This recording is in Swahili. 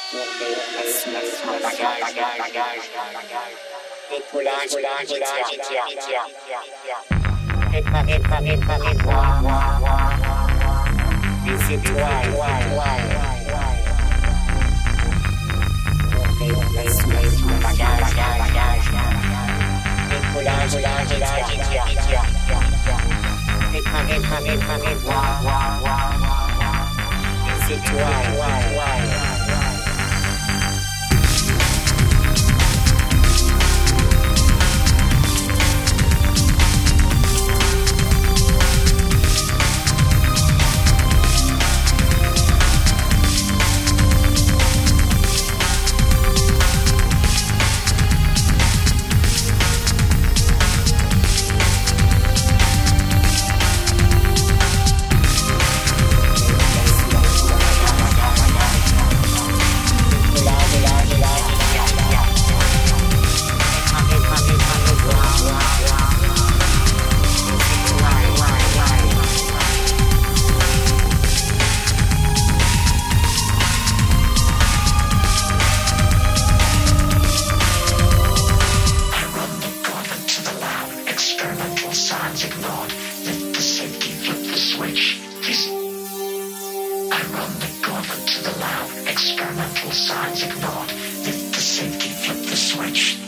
Décollage, préparez-moi les étoiles, décollage, préparez-moi les étoiles. Signs ignored, let the safety flip the switch. I run the gauntlet to the loud, experimental signs ignored, let the safety flip the switch.